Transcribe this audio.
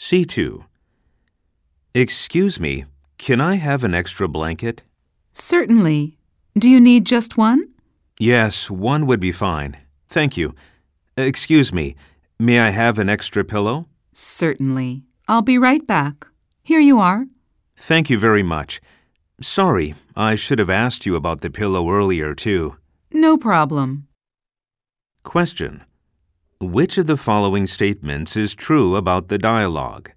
C2. Excuse me, can I have an extra blanket? Certainly. Do you need just one? Yes, one would be fine. Thank you. Excuse me, may I have an extra pillow? Certainly. I'll be right back. Here you are. Thank you very much. Sorry, I should have asked you about the pillow earlier, too. No problem. Question. Which of the following statements is true about the dialogue?